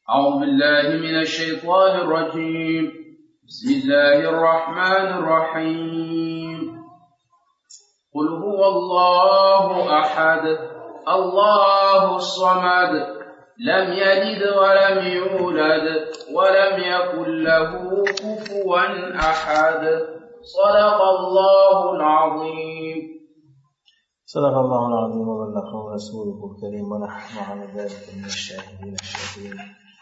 أعوذ بالله من الشيطان الرجيم. بسم الله الرحمن الرحيم. قل هو الله أحد الله الصمد لم يلد ولم يولد ولم يكن له كفوا أحد. صدق الله العظيم. صدق الله العظيم وبلغه رسوله الكريم ونحن على ذلك من الشاهدين الشاكرين.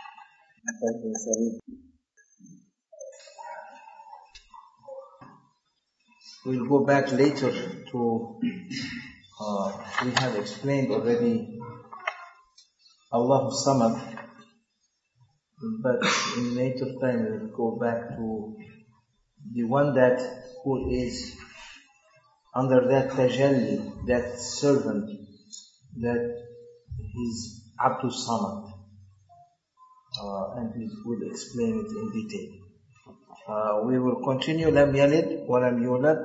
We'll go back later to we have explained already Allah Samad, but in later time we'll go back to the one that who is under that tajalli, that servant, that is Abdul Samad, and we will explain it in detail. We will continue Lam Yalid wa Lam Yulad,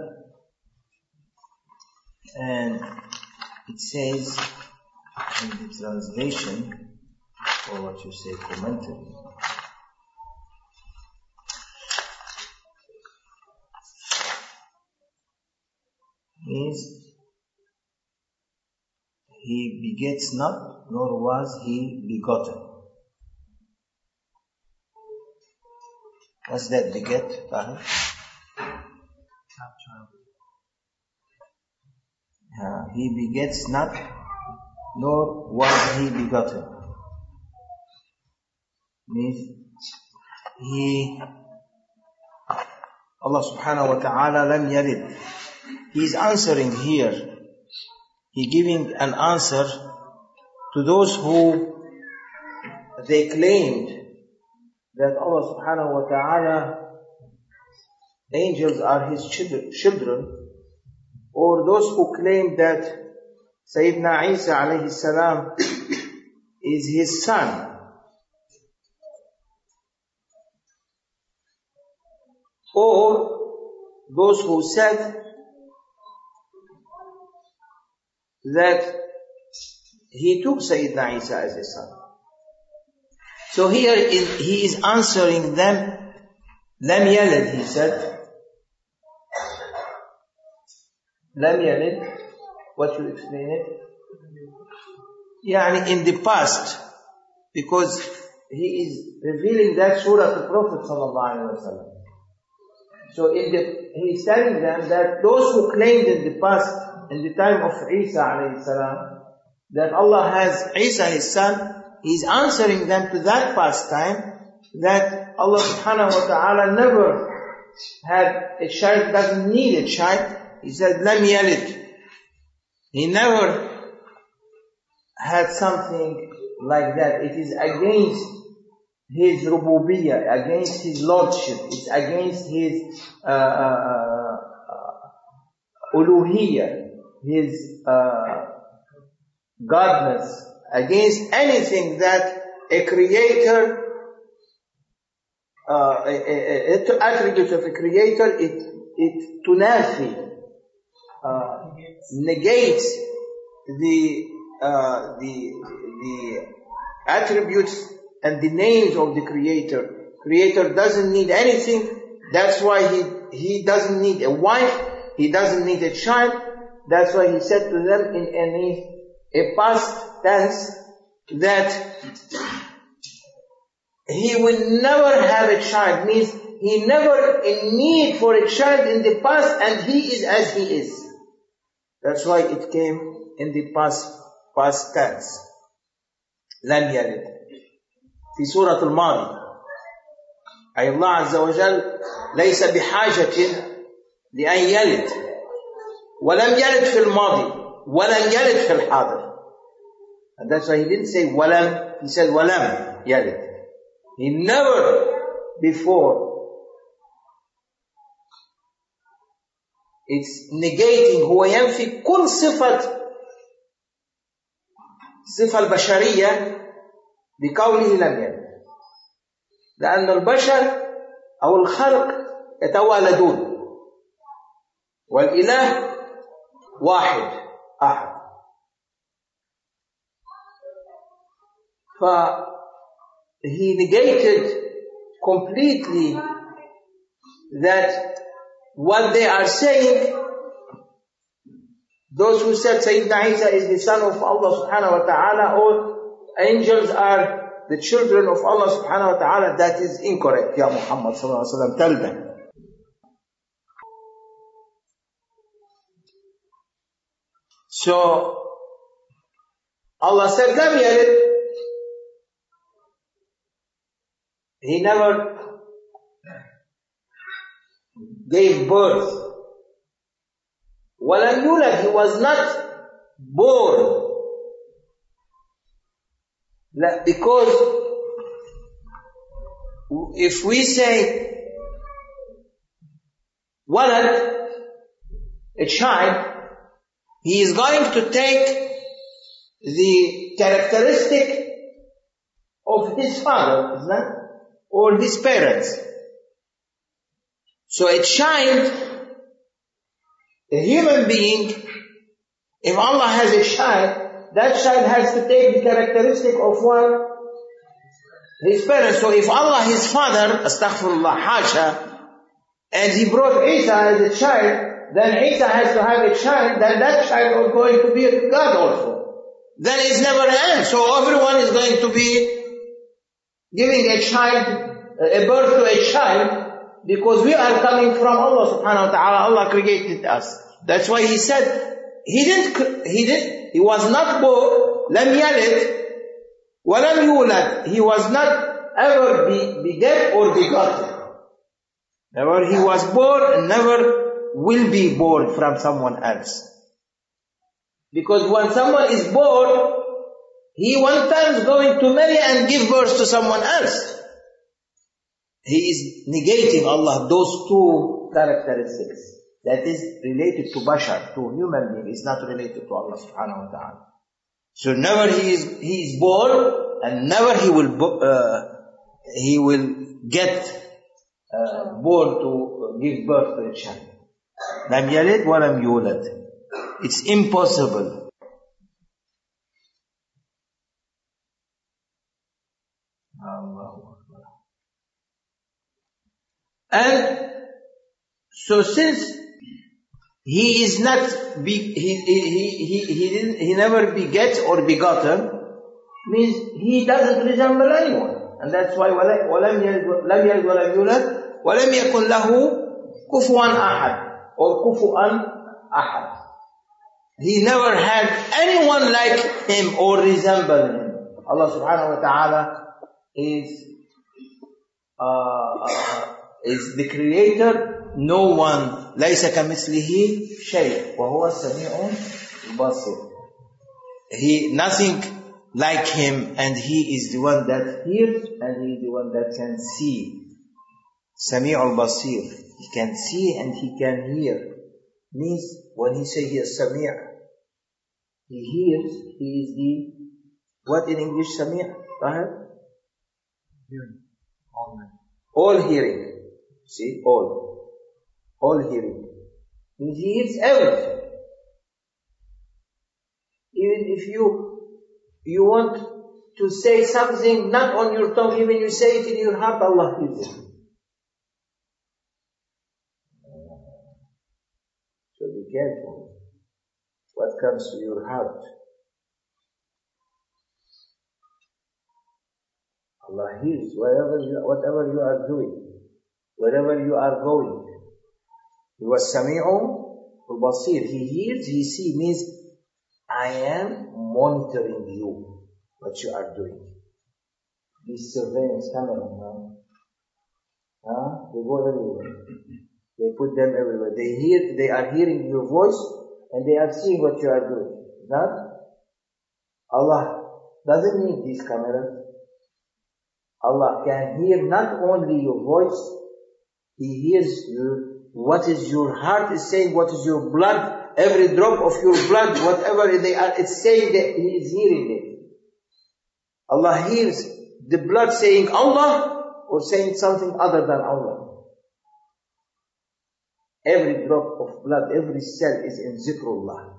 and it says in the translation, or what you say, commentary, is he begets not, nor was he begotten. What's that, beget? He begets not, nor was he begotten. Means Allah subhanahu wa ta'ala lam yalid. He is answering here. He giving an answer to those who they claimed that Allah subhanahu wa ta'ala, angels are his children, or those who claim that Sayyidina Isa alayhi salam is his son, or those who said that he took Sayyidina Isa as his son. So here he is answering them, Lam Yalid, he said. Lam Yalid, what you explain it? Yani in the past, because he is revealing that surah to Prophet sallallahu alaihi wasallam. So he is telling them that those who claimed in the past, in the time of Isa alayhi salam, that Allah has Isa his son, he is answering them to that past time, that Allah subhanahu wa ta'ala never had a child, doesn't need a child. He said, Lam Yalid. He never had something like that. It is against his rububiyyah, against his lordship. It's against his uluhiyyah, his godness, against anything that a creator, attribute of a creator, it tunafi, negates the attributes and the names of the creator. Creator doesn't need anything. That's why he doesn't need a wife. He doesn't need a child. That's why he said to them in a past tense that he will never have a child. Means he never in need for a child in the past, and he is as he is. That's why it came in the past tense. لم يلد. في سورة الماضي أي الله عز وجل ليس بحاجة لأن يلد، ولم يلد في الماضي ولم يلد في الحاضر. And that's why he didn't say ولم, he said ولم يلد. He never before. It's negating, هو ينفي كل صفة البشرية بقوله لم يلد، لأن البشر أو الخلق يتوالدون، والإله واحد أحد. he negated completely that what they are saying, those who said Sayyidina Isa is the son of Allah subhanahu wa ta'ala, or angels are the children of Allah subhanahu wa ta'ala, that is incorrect. Ya Muhammad sallallahu alaihi wasallam, tell them. So, Allah said, Lam yalid. He never gave birth. Walam yulad, he was not born. Because if we say walad, a child, he is going to take the characteristic of his father, isn't it? Or his parents. So a child, a human being, if Allah has a child, that child has to take the characteristic of what? His parents. So if Allah, his father, astaghfirullah, hasha, and he brought Isa as a child, then Isa has to have a child, then that child is going to be a God also. Then it's never ends. So everyone is going to be giving a child, a birth to a child, because we are coming from Allah subhanahu wa ta'ala. Allah created us. That's why he said, he was not born, lam yalid, wa lam yulad. He was not ever beget or begotten. Never he was born and never will be born from someone else. Because when someone is born, he one time is going to marry and give birth to someone else. He is negating Allah, those two characteristics. That is related to bashar, to human being, is not related to Allah subhanahu wa ta'ala. So never he is born, and never he will get born to give birth to a child. Lam yalid wa lam yulad. It's impossible. And so since he is not, he never begets or begotten, means he doesn't resemble anyone. And that's why وَلَمْ يَلِدْ وَلَمْ يُولَدْ وَلَمْ يَكُنْ لَهُ كُفُوًا أَحَدٍ or كُفُوًا أَحَدٍ. He never had anyone like him or resemble him. Allah subhanahu wa ta'ala is the creator. No one, لَيْسَ كَمِثْلِهِ شَيْءٍ وَهُوَ السَّمِيعُ الْبَصِيرُ. Nothing like him, and he is the one that hears, and he is the one that can see. Sami' al-Basir. He can see and he can hear. Means, when he say he is Sami', he hears, he is the, what in English Sami'? Hearing. All hearing. See, all hearing. Means he hears everything. Even if you want to say something not on your tongue, even you say it in your heart, Allah hears it. So be careful what comes to your heart. Allah hears whatever you are doing, wherever you are going. He was Sami'u al-Basir. He hears, he sees, means I am monitoring you, what you are doing. These surveillance cameras now, they go everywhere. They put them everywhere. They are hearing your voice, and they are seeing what you are doing. Not? Allah doesn't need these cameras. Allah can hear not only your voice, He hears what is your heart is saying, what is your blood, every drop of your blood, whatever they are, it's saying that He is hearing it. Allah hears the blood saying Allah or saying something other than Allah. Every drop of blood, every cell is in zikrullah,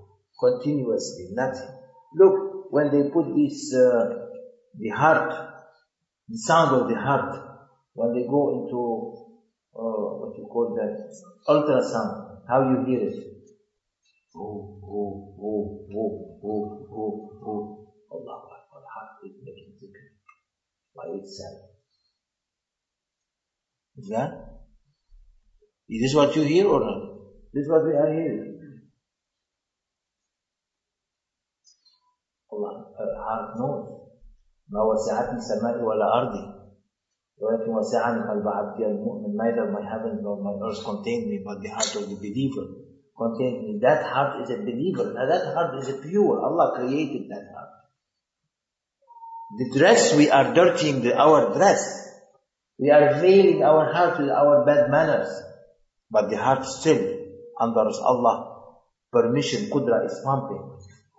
continuously, nothing. Look, when they put this, the heart, The sound of the heart when they go into what you call that ultrasound, how you hear it. Oh, oh, oh, oh, oh, oh, oh. Allah Akbar, heart is making zikr by itself. Is that? Is this what you hear or not? This is what we are hearing. Allah, heart knows. ما وسعتني السماء ولا أرضي ولكن وسعني قلب عبدي المؤمن. Neither my heaven nor my earth contained me, but the heart of the believer contained me. That heart is a believer. That heart is a pure. Allah created that heart. The dress, we are dirtying our dress. We are veiling our heart with our bad manners. But the heart still, under Allah permission, Qudra is pumping.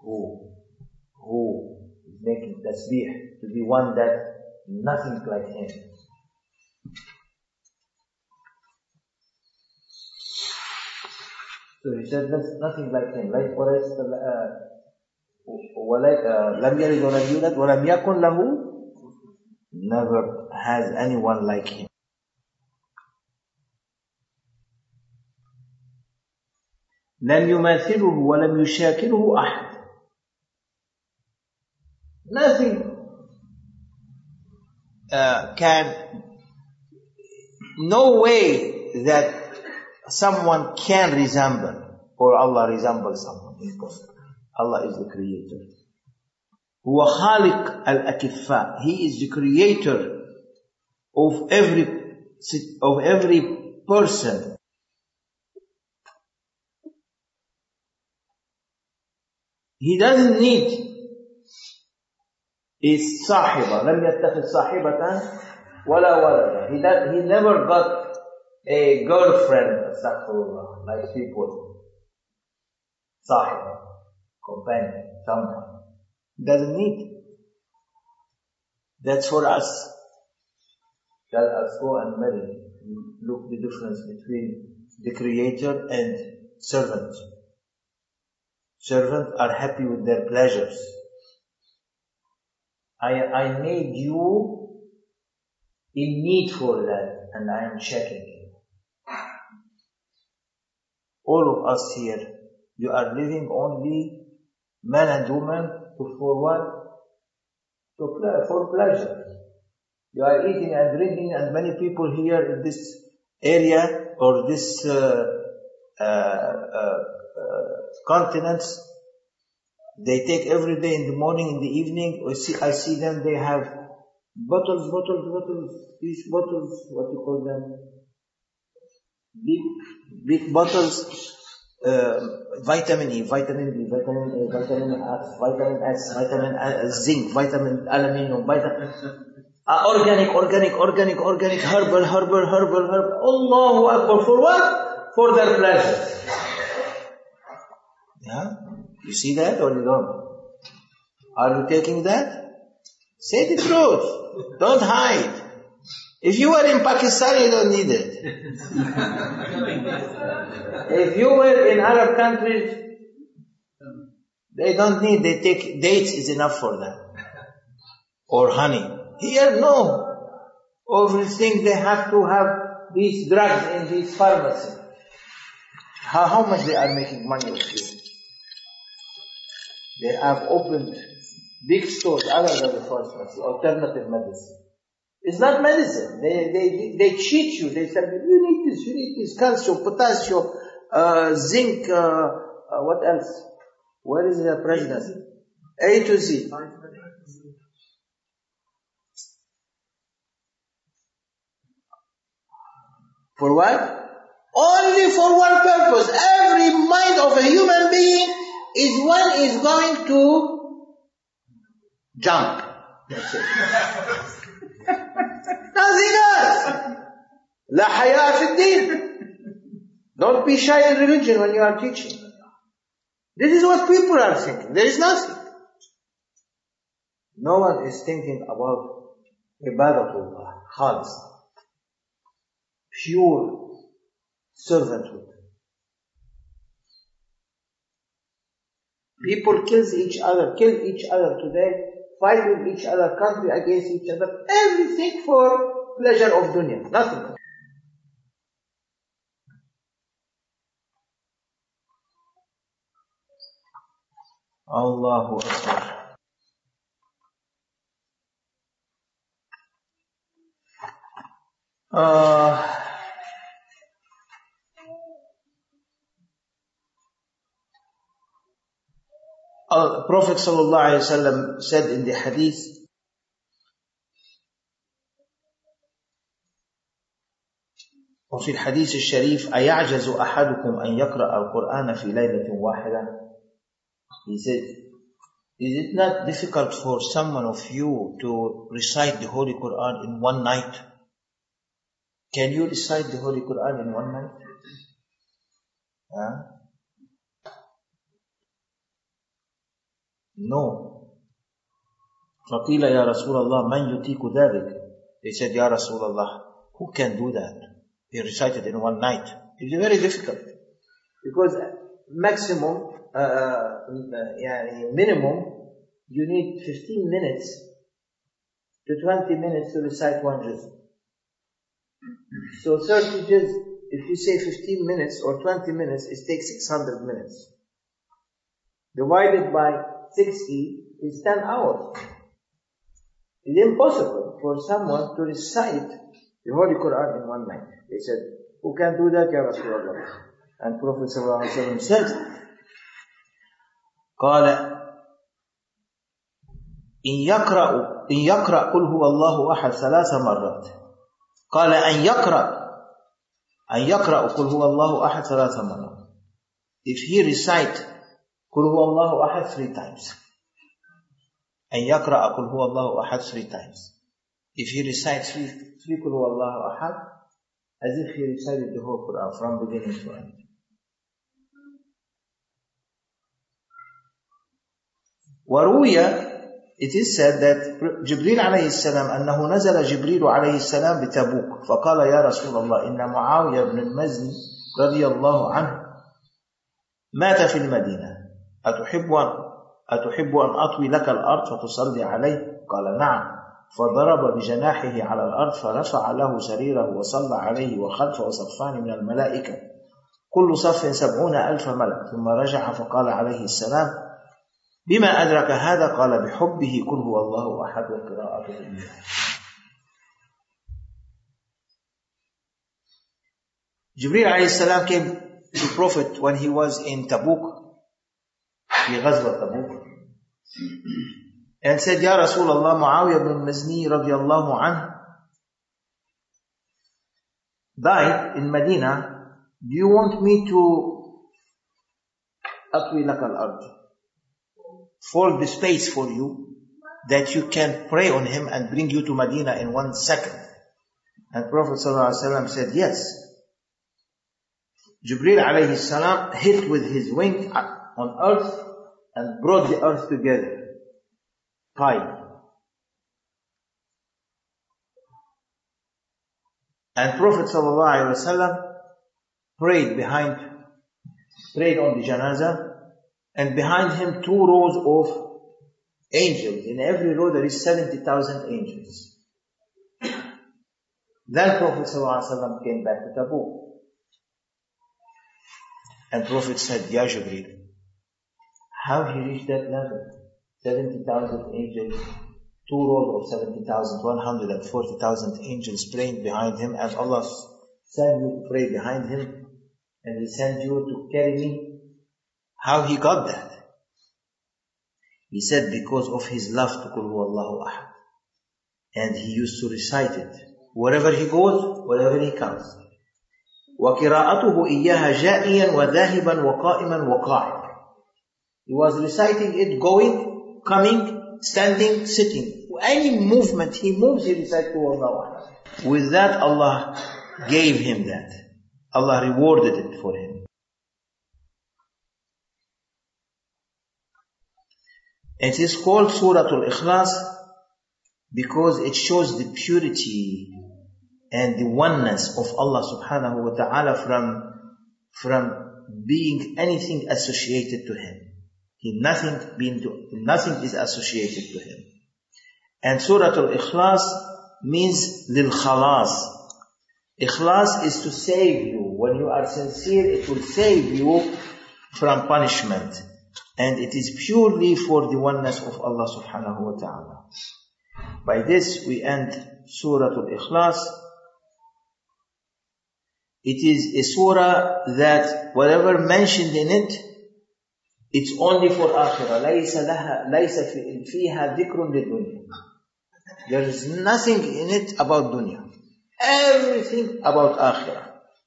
Who is making tasbih to the one that nothing like him. So he said, that's nothing like him. Like لم يلد ولم يولد ولم يكن له, never has anyone like him. لم يماثله ولم يشاكله أحد. Nothing no way that someone can resemble or Allah resembles someone. Impossible. Allah is the creator. هو خالق الأكفاء. He is the creator of every person. He doesn't need is صاحبة. لم يتخذ صاحبة ولا ولدا. He never got a girlfriend, astaghfirullah, like people. صاحبة, companion, someone. He doesn't need. That's for us. Let us go and marry. Look the difference between the creator and servant. Servants are happy with their pleasures. I made you in need for that, and I am checking you. All of us here, you are living only man and woman for what? For pleasure. You are eating and drinking, and many people here in this area or this continents, they take every day in the morning, in the evening. I see them, they have bottles, these bottles, what you call them? Big bottles, vitamin E, vitamin B, vitamin A, vitamin F, vitamin S, vitamin zinc, vitamin aluminium, organic, herbal. Allahu Akbar. For what? For their pleasure. Yeah? You see that or you don't? Are you taking that? Say the truth. Don't hide. If you were in Pakistan, you don't need it. If you were in Arab countries, they don't need, they take dates is enough for them. Or honey. Here, no. Everything they have to have these drugs in these pharmacies. How much they are making money with you? They have opened big stores other than the pharmacy, alternative medicine. It's not medicine. They cheat you. They say, you need this, calcium, potassium, zinc, what else? Where is the pregnancy? A to Z. For what? Only for one purpose. Every mind of a human being is one is going to jump. That's it. Nothing else. La haya fi din. Don't be shy in religion when you are teaching. This is what people are thinking. There is nothing. No one is thinking about ibadatullah, khalis, pure servanthood. People kill each other today fighting each other, country against each other, everything for pleasure of dunya, nothing. Allahu Akbar. Prophet ﷺ said in the hadith, وفي الحديث الشريف أيعجز أحدكم أن يقرأ القرآن في ليلة واحدة? He said, is it not difficult for someone of you to recite the Holy Quran in one night? Can you recite the Holy Quran in one night? Huh? No. فَقِيلَ يَا رَسُولَ اللَّهِ مَنْ يُطِيقُ ذَلِكَ? They said, Ya Rasulullah, who can do that? He recited in one night. It's very difficult. Because maximum, minimum, you need 15 minutes to 20 minutes to recite one juz. So 30 juz, if you say 15 minutes or 20 minutes, it takes 600 minutes. Divided by 60 is 10 hours. It's impossible for someone to recite the Holy Quran in one night. They said, who can do that, Ya Rasulullah? And Prophet ﷺ said, قال إن يقرأ قل هو الله أحد 3 مرات. قال أن يقرأ قل هو الله أحد 3 مرات. If he recite قل هو الله أحد 3 times. أن يقرأ قل هو الله أحد 3 times. If he recites 3 قل هو الله أحد, as if he recited the whole Quran from beginning to end. وروي, it is said that Jibreel عليه السلام أنه نزل جبريل عليه السلام بتبوك فقال يا رسول الله إن معاوية بن المزني رضي الله عنه مات في المدينة أتحب أن أطوي لك الأرض فتصلي عليه؟ قال نعم. فضرب بجناحه على الأرض فرفع له سريره وصلى عليه وخلفه صفان من الملائكة كل صف 70,000 ملك. ثم رجع فقال عليه السلام بما أدرك هذا؟ قال بحبه قل هو الله أحد وقراءته إياه. Jibreel alayhi salam came to Prophet when he was in Tabuk, في غزوة Tabuk, and said, Ya Rasulullah, Muawiyah ibn Mazni radiallahu anhu died in Medina. Do you want me to أطوي لك الأرض, fold the space for you, that you can pray on him and bring you to Medina in 1 second? And Prophet ﷺ said, yes. Jibreel alayhi salam hit with his wing on earth and brought the earth together. Tied. And Prophet ﷺ prayed on the janazah, and behind him 2 rows of angels. In every row there is 70,000 angels. Then Prophet ﷺ came back to Tabuk. And Prophet said, Ya Jibreel, how he reached that level? 70,000 angels, 2 rows of 70,000, 140,000 angels praying behind him, and Allah sent you to pray behind him, and He sent you to carry me. How he got that? He said, because of his love to Qul Huwallahu Ahad. And he used to recite it. Wherever he goes, wherever he comes. وَقِرَاءَتُهُ إِيَّاهَ جَائِيًا وَذَاهِبًا وَقَائِمًا وَقَاعِدًا. He was reciting it, going, coming, standing, sitting. Any movement he moves, he recites Qul Huwallahu Ahad. With that, Allah gave him that. Allah rewarded it for him. It is called Surah Al-Ikhlas because it shows the purity and the oneness of Allah subhanahu wa ta'ala from being anything associated to Him. Nothing is associated to Him. And Surah Al-Ikhlas means lil khalas. Ikhlas is to save you. When you are sincere, it will save you from punishment. And it is purely for the oneness of Allah subhanahu wa ta'ala. By this we end Surah Al-Ikhlas. It is a surah that whatever mentioned in it, it's only for akhirah. لَيْسَ فِيهَا ذِكْرٌ لِلدُّنْيَا. There is nothing in it about dunya. Everything about akhirah.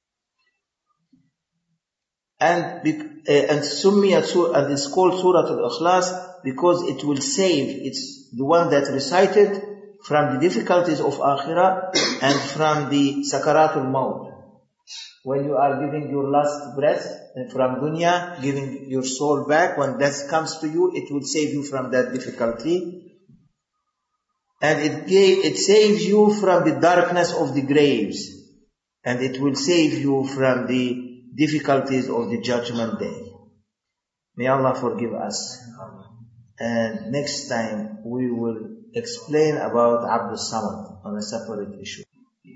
And it's called Surah Al-Ikhlas because it will save. It's the one that recited from the difficulties of akhirah and from the sakaratul maut. When you are giving your last breath from dunya, giving your soul back, when death comes to you, it will save you from that difficulty. And it saves you from the darkness of the graves. And it will save you from the difficulties of the judgment day. May Allah forgive us. And next time we will explain about Abdul Samad on a separate issue.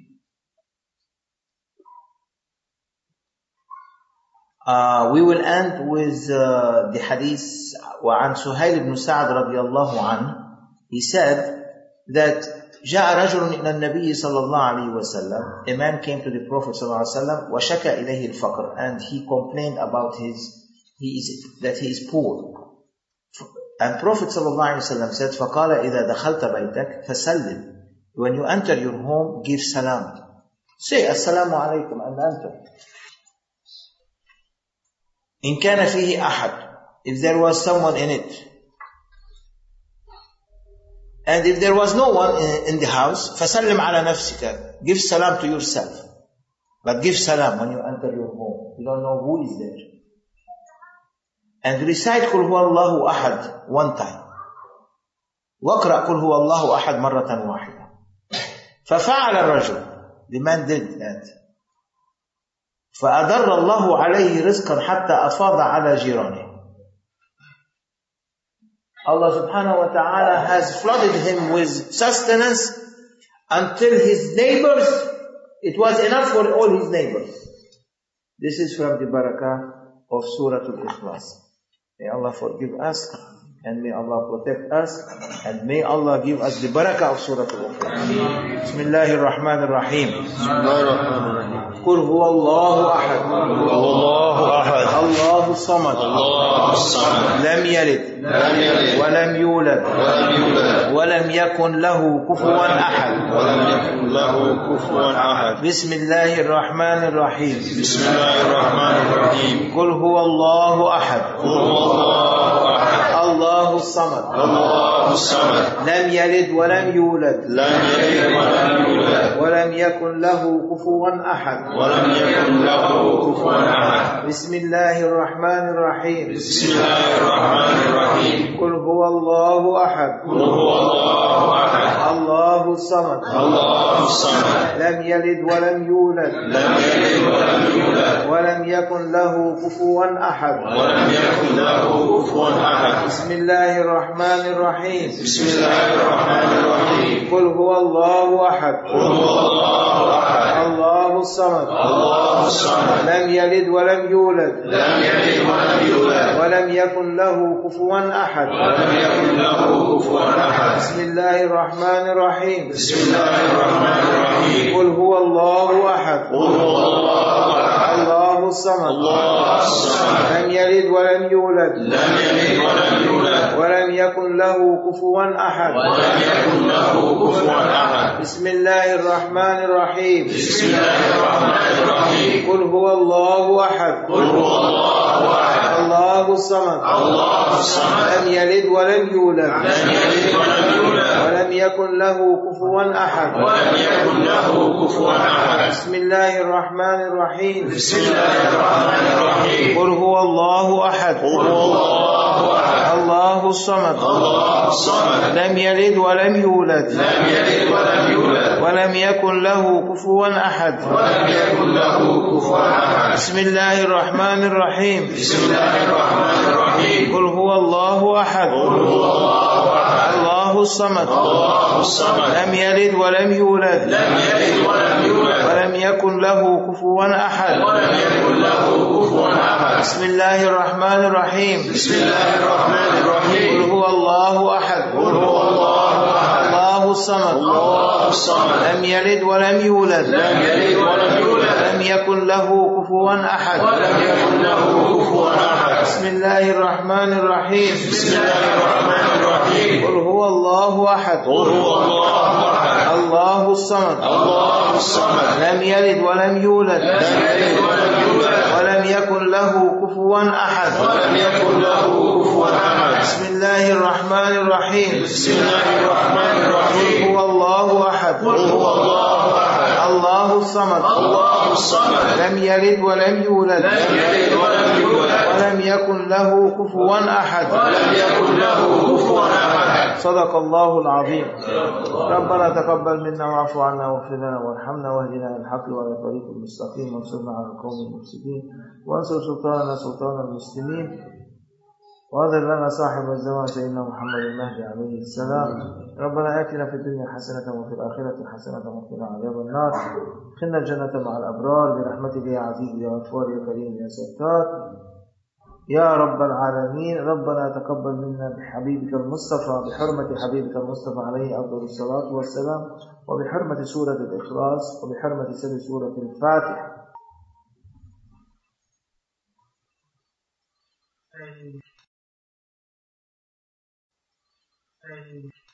We will end with the hadith وعن سهيل بن سعد رضي الله عنه. He said that جاء رجل إلى النبي صلى الله عليه وسلم. A man came to the Prophet صلى الله عليه وسلم وشكى إليه الفقر, and he complained about that he is poor. And Prophet صلى الله عليه وسلم said فقال إذا دخلت بيتك فسلم. When you enter your home, give salam. Say السلام عليكم and enter. إن كان فيه أحد, if there was someone in it. And if there was no one in the house, فسلم على نفسك, give salam to yourself. But give salam when you enter your home. You don't know who is there. And recite قل هو الله أحد one time. واقرأ قل هو الله أحد مرة واحدة. ففعل الرجل, the man did that. فأدر الله عليه رزقا حتى أفاض على جيرانه. Allah subhanahu wa ta'ala has flooded him with sustenance until his neighbors, it was enough for all his neighbors. This is from the barakah of Surah Al-Ikhlas. May Allah forgive us, and may Allah protect us, and may Allah give us the barakah of Surah Al-Ikhlas. Bismillahir Rahmanir Rahim. قل هو الله أحد الله الصمد لم يلد ولم يولد ولم يكن له كفوا أحد. بسم الله الرحمن الرحيم قل هو الله أحد الله الصمد لم يلد ولم يولد ولم يكن له كفوا أحد. بسم الله الرحمن الرحيم قل هو الله أحد الله الصمد لم يلد ولم يولد ولم يكن له كفوا أحد. بسم الله الرحمن الرحيم قل هو الله أحد الله الصمد لم يلد ولم يولد ولم يكن له كفوا أحد. بسم الله الرحمن الرحيم قل هو الله أحد الله الصمد لم يلد ولم يولد ولم يكن له كفوا أحد. بسم الله الرحمن الرحيم قل هو الله أحد الله الصمد لم يلد ولم يولد ولم يكن له كفوا أحد. بسم الله الرحمن الرحيم قل هو الله أحد الله الصمد لم يلد ولم يولد ولم يكن له كفوا أحد. بسم الله الرحمن الرحيم قل هو الله أحد الله الله الصمد لم يلد ولم يولد ولم يكن له كفوا أحد. بسم الله الرحمن الرحيم. قل هو الله أحد الله الصمد لم يلد ولم يولد ولم يكن له كفوا أحد. بسم الله الرحمن الرحيم. قل هو الله أحد الله الصمد لم يلد ولم يولد ولم يكن له كفوا أحد. بسم الله الرحمن الرحيم. قل هو الله أحد الله الصمد لم يلد ولم يولد ولم يكن له كفوا أحد. صدق الله العظيم. ربنا تقبل منا واعف عنا واغفر لنا وارحمنا واهدنا الى الحق وعلى الطريق المستقيم وانصرنا على القوم المفسدين وانصر سلطاننا سلطان المسلمين واظهر لنا صاحب الزمان سيدنا محمد المهدي عليه السلام. ربنا آتنا في الدنيا حسنة وفي الآخرة حسنة وقنا عذاب النار. ادخلنا الجنة مع الأبرار برحمتك يا عزيز يا غفار يا كريم يا ستار يا رب العالمين. ربنا تقبل منا بحبيبك المصطفى بحرمة حبيبك المصطفى عليه أفضل الصلاة والسلام وبحرمة سورة الإخلاص وبحرمة سر سورة الفاتحة.